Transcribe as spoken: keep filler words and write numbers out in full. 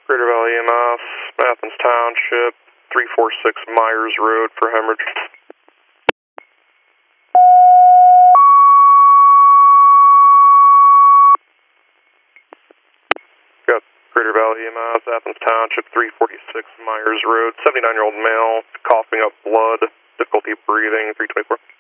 Greater Valley E M S, Athens Township, three four six Myers Road for hemorrhage. Got Greater Valley E M S, Athens Township, three forty-six Myers Road, seventy-nine-year-old male, coughing up blood, difficulty breathing, three twenty-four.